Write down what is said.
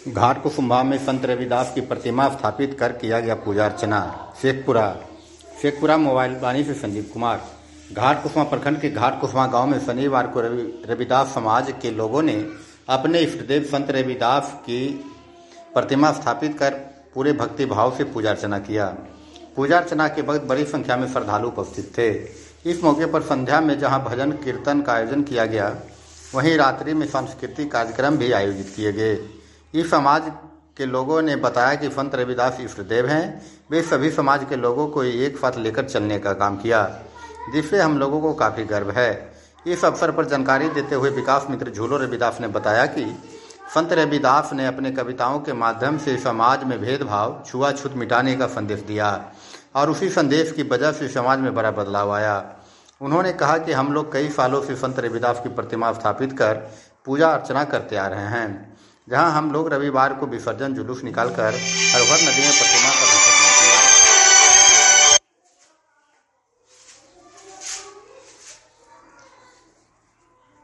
घाट कुसुम्भा में संत रविदास की प्रतिमा स्थापित कर किया गया पूजा अर्चना। शेखपुरा मोबाइल वाणी से संजीव कुमार। घाट कुसुम्भा प्रखंड के घाट कुसुम्भा गांव में शनिवार को रविदास समाज के लोगों ने अपने इष्टदेव संत रविदास की प्रतिमा स्थापित कर पूरे भक्ति भाव से पूजा अर्चना किया। पूजा अर्चना के वक्त बड़ी संख्या में श्रद्धालु उपस्थित थे। इस मौके पर संध्या में जहां भजन कीर्तन का आयोजन किया गया, वहीं रात्रि में सांस्कृतिक कार्यक्रम भी आयोजित किए गए। इस समाज के लोगों ने बताया कि संत रविदास इष्टदेव हैं। वे सभी समाज के लोगों को एक साथ लेकर चलने का काम किया, जिससे हम लोगों को काफ़ी गर्व है। इस अवसर पर जानकारी देते हुए विकास मित्र झूलो रविदास ने बताया कि संत रविदास ने अपने कविताओं के माध्यम से समाज में भेदभाव छुआछूत मिटाने का संदेश दिया और उसी संदेश की वजह से समाज में बड़ा बदलाव आया। उन्होंने कहा कि हम लोग कई सालों से संत रविदास की प्रतिमा स्थापित कर पूजा अर्चना करते आ रहे हैं, जहां हम लोग रविवार को विसर्जन जुलूस निकालकर हर नदी में प्रतिमा का